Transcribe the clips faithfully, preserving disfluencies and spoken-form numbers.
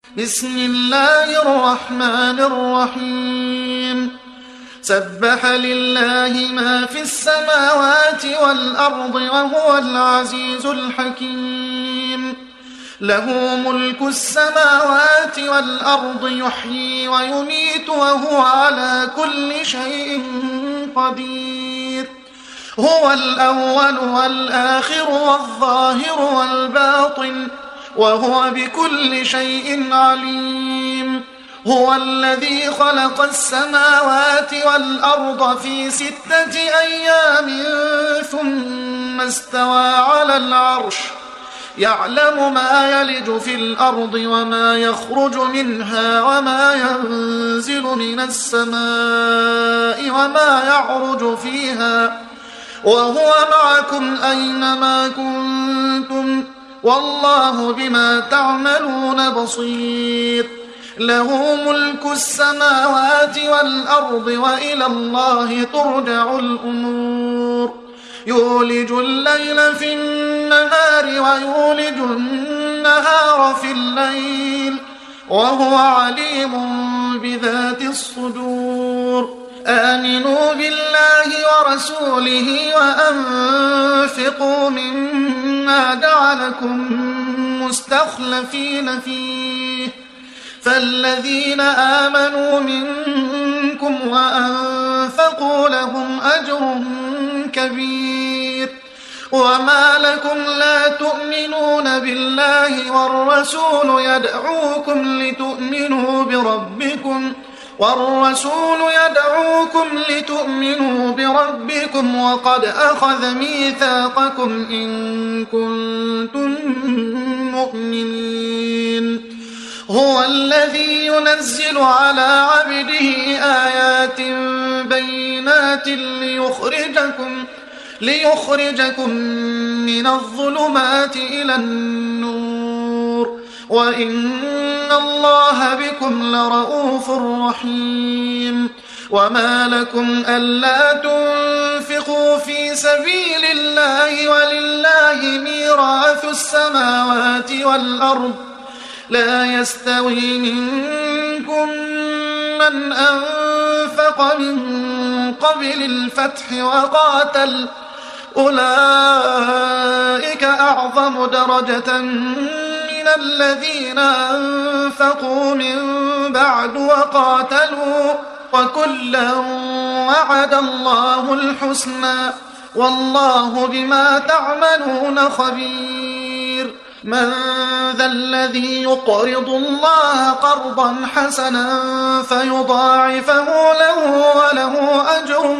بسم الله الرحمن الرحيم سبح لله ما في السماوات والأرض وهو العزيز الحكيم له ملك السماوات والأرض يحيي ويميت وهو على كل شيء قدير هو الأول والآخر والظاهر والباطن وهو بكل شيء عليم هو الذي خلق السماوات والأرض في ستة أيام ثم استوى على العرش يعلم ما يلج في الأرض وما يخرج منها وما ينزل من السماء وما يعرج فيها وهو معكم أينما كنتم والله بما تعملون بصير له ملك السماوات والأرض وإلى الله ترجع الأمور يولج الليل في النهار ويولج النهار في الليل وهو عليم بذات الصدور آمنوا بالله ورسوله وأنفقوا مما جعلكم مستخلفين فيه فالذين آمنوا منكم وأنفقوا لهم أجر كبير وما لكم لا تؤمنون بالله والرسول يدعوكم لتؤمنوا بربكم والرسول يدعوكم لتؤمنوا بربكم وقد أخذ ميثاقكم إن كنتم مؤمنين هو الذي ينزل على عبده آيات بينات ليخرجكم ليخرجكم من الظلمات إلى النور وإن الله بكم لرؤوف رحيم وما لكم ألا تنفقوا في سبيل الله ولله ميراث السماوات والأرض لا يستوي منكم من أنفق من قبل الفتح وقاتل أولئك أعظم درجة من الذين أنفقوا من بعد وقاتلوا وكلا وعد الله الحسنى والله بما تعملون خبير من ذا الذي يقرض الله قرضا حسنا فيضاعفه له وله أجر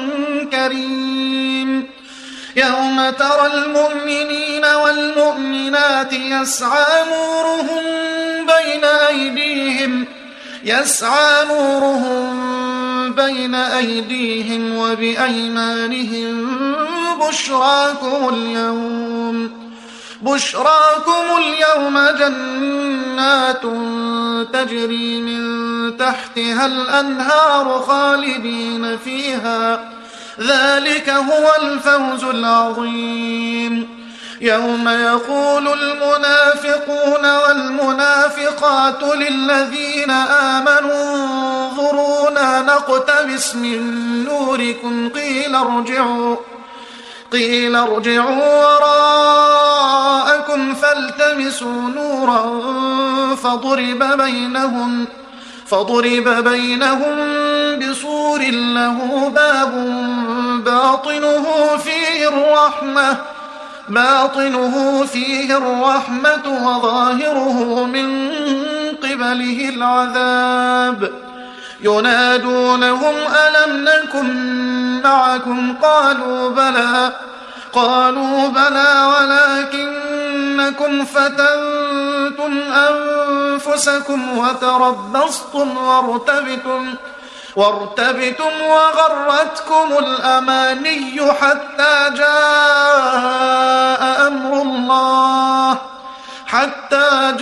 كريم يوم ترى المؤمنين والمؤمنات يسعى نورهم بين أيديهم يسعى نورهم بين أيديهم وبأيمانهم بشراكم اليوم بشراكم اليوم جنات تجري من تحتها الأنهار خالدين فيها ذلك هو الفوز العظيم يوم يقول المنافقون والمنافقات للذين آمنوا انظرونا نقتبس من نوركم قيل ارجعوا قيل ارجعوا وراءكم فالتمسوا نورا فضرب بينهم فضرب بينهم بسور له باب باطنه فيه الرحمة باطنه فيه الرحمة وظاهره من قبله العذاب ينادونهم ألم نكن معكم قالوا بلى قالوا بلى ولكنكم فتنتم أنفسكم وتربصتم وارتبتم وارتبتم وغرتكم الأماني حتى جاء أمر الله حتى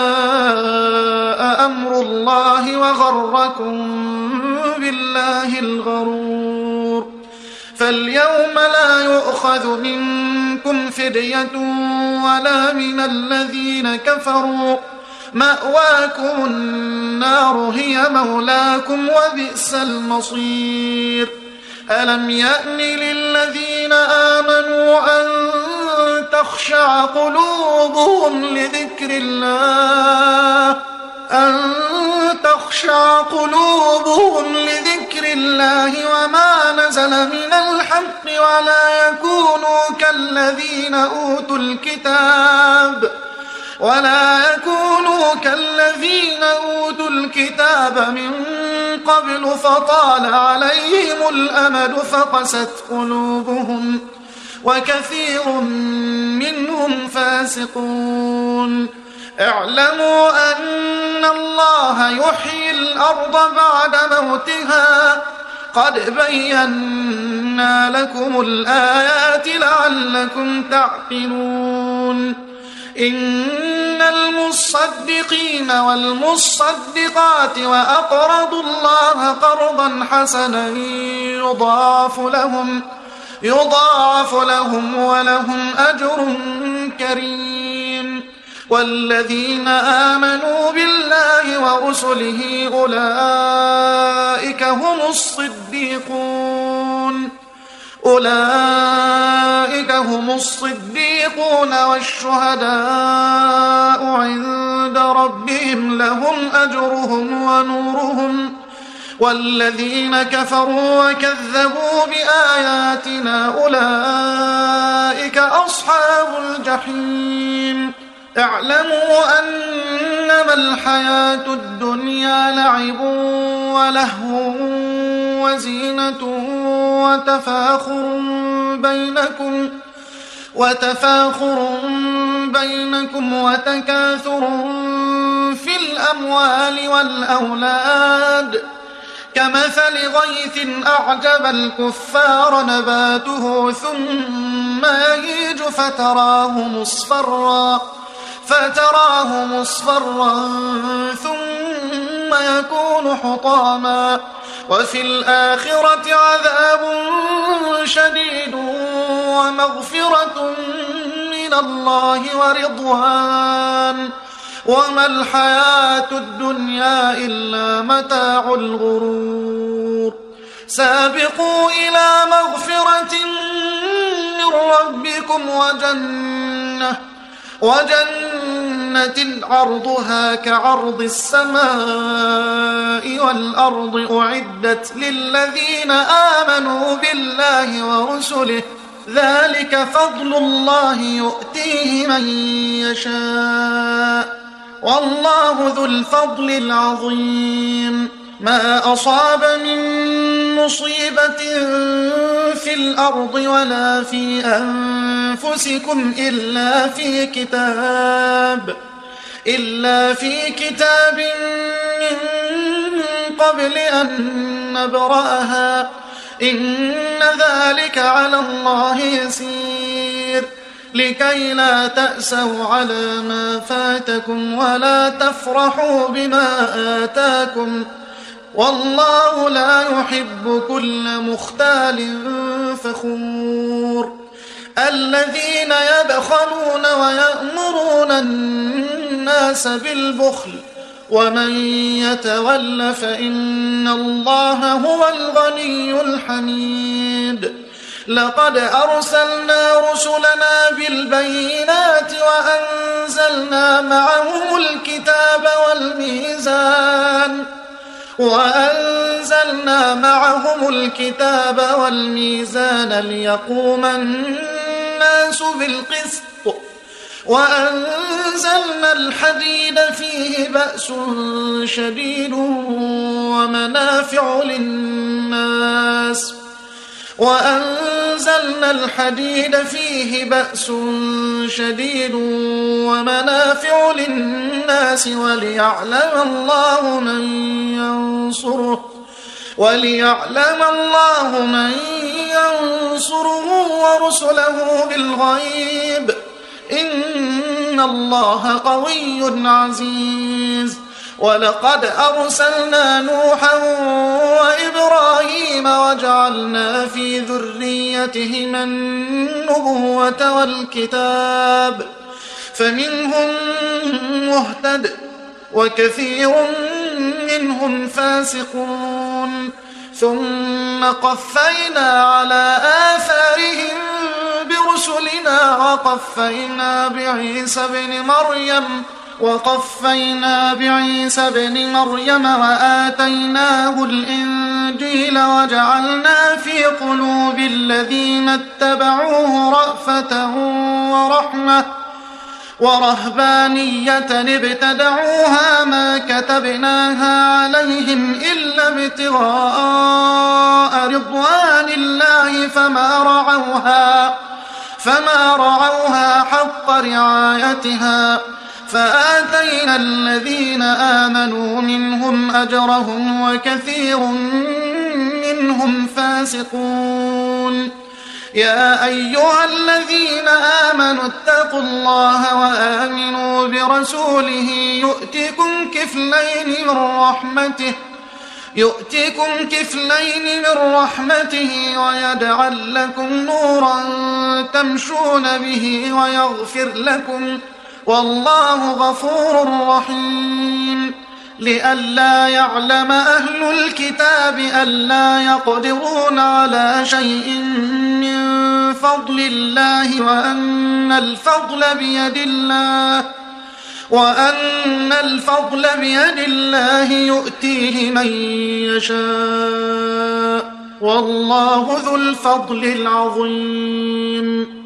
جاء أمر الله وغركم بالله الغرور فاليوم لا يؤخذ منكم فدية ولا من الذين كفروا مأواكم النار هي مولاكم وبئس المصير. ألم يأن للذين آمنوا أن تخشع قلوبهم لذكر الله أن تخشع قلوبهم لذكر الله وما نزل من الحق ولا يكونوا كالذين أوتوا الكتاب ولا يكونوا كالذين أوتوا الكتاب من قبل فطال عليهم الأمد فقست قلوبهم وكثير منهم فاسقون. اعلموا أن الله يحيي الأرض بعد موتها قد بينا لكم الآيات لعلكم تعقلون. إن المصدقين والمصدقات وأقرضوا الله قرضا حسنا يضاعف لهم يضاعف لهم ولهم أجر كريم. والذين آمنوا بالله ورسله أولئك هم الصديقون أولئك هم الصديقون والشهداء عند ربهم لهم أجرهم ونورهم. والذين كفروا وكذبوا بآياتنا أولئك أصحاب الجحيم. اعلموا أنما الحياة الدنيا لعب ولهو وزينة وتفاخر بينكم وتفاخر بينكم وتكاثر في الأموال والأولاد كمثل غيث أعجب الكفار نباته ثم يهيج فتراه مصفرا فتراه مصفرا ثم يكون حطاما وفي الآخرة عذاب شديد ومغفرة من الله ورضوان وما الحياة الدنيا إلا متاع الغرور. سابقوا إلى مغفرة من ربكم وجنة وجنة عرضها كعرض السماء والأرض أعدت للذين آمنوا بالله ورسله ذلك فضل الله يؤتيه من يشاء والله ذو الفضل العظيم. ما أصاب من مصيبة في الأرض ولا في أنفسكم إلا في كتاب إلا في كتاب من قبل أن نبرأها إن ذلك على الله يسير. لكي لا تأسوا على ما فاتكم ولا تفرحوا بما آتاكم والله لا يحب كل مختال فخور. الذين يبخلون ويأمرون الناس بالبخل ومن يتول فإن الله هو الغني الحميد. لقد أرسلنا رسلنا بالبينات وأنزلنا معهم الكتاب والميزان وأنزلنا معهم الكتاب والميزان ليقوم الناس بالقسط وأنزلنا الحديد فيه بأس شديد ومنافع للناس وأنزلنا الحديد فيه بأس شديد ومنافع للناس وليعلم الله من ينصره وليعلم الله من ينصره ورسله بالغيب إن الله قوي عزيز. ولقد أرسلنا نوحا وإبراهيم وجعلنا في ذريتهما النبوة والكتاب فمنهم مهتد وكثير منهم فاسقون. ثم قفينا على آثارهم برسلنا وقفينا بعيسى بن مريم وقفينا بعيسى بن مريم وآتيناه الإنجيل وجعلنا في قلوب الذين اتبعوه رأفة ورحمة ورهبانية ابتدعوها ما كتبناها عليهم إلا ابتغاء رضوان الله فما رعوها فما رعوها حق رعايتها فآتينا الذين آمنوا منهم أجرهم وكثير منهم فاسقون. يا أيها الذين آمنوا اتقوا الله وآمنوا برسوله يؤتكم كفلين من رحمته يؤتكم كفلين من رحمته ويجعل لكم نورا تمشون به ويغفر لكم والله غفور رحيم. لئلا يعلم أهل الكتاب ألا يقدرون على شيء من فضل الله وأن الفضل بيد الله وأن الفضل بيد الله يؤتيه من يشاء والله ذو الفضل العظيم.